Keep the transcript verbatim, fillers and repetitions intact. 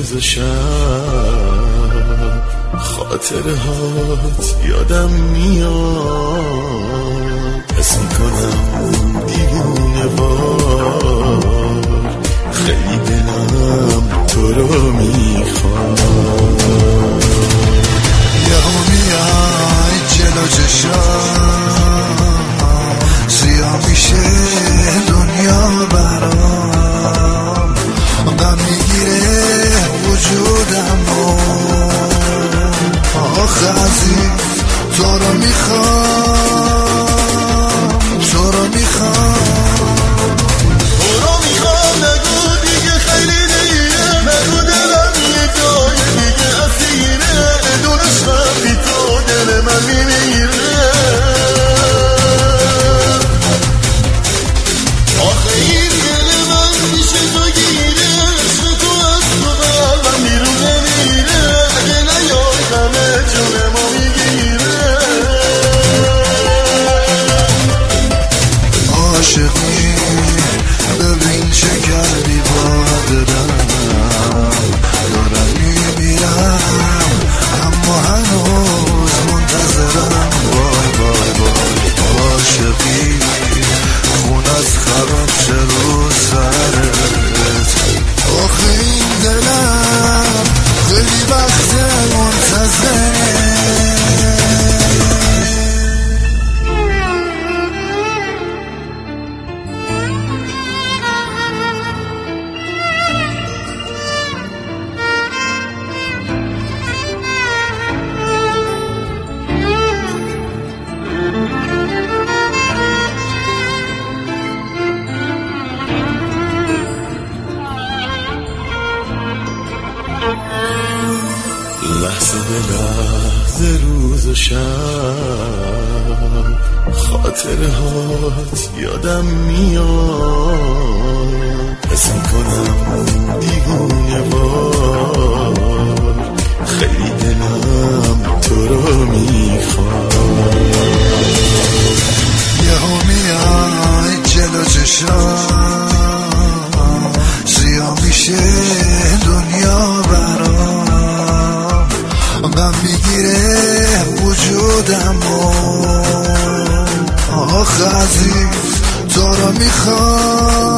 روز و شب خاطرهات یادم میاد، حس میکنم دیوونه وار، خیلی دلم تو رو میخواد. یهو میای جلو چشام، سیاه میشه دنیا برام، غم میگیره وجودم و آخه عزیز تو رو میخوام، تو رو میخوام، تو رو میخوام. نگو دیگه خیلی دیره، نگو دلم یه جای دیگه اسیره، بدونش وقتی تو دل من میمیره. آخه این دل من میشه تو گیره، عشق تو از تو قلبم بیرون نمیره، اگه نیای همه جونمو میگیره. عاشقی ببین چه کردی با دلم، دارم میمیرم اما هنوز منتظرم. وای وای وای عاشقی خون از خراب شه رو سرت، آخه این دلم خیلی وقت منتظره. لحظه به لحظه روز و شب خاطرهات یادم میاد، حس میکنم دیوونه وار، خیلی دلم تو رو میخواد. یهو میای جلو چشام، سیاه میشه دنیا برام، غم میگیره وجودم و آخ عزیز تو رو میخوام.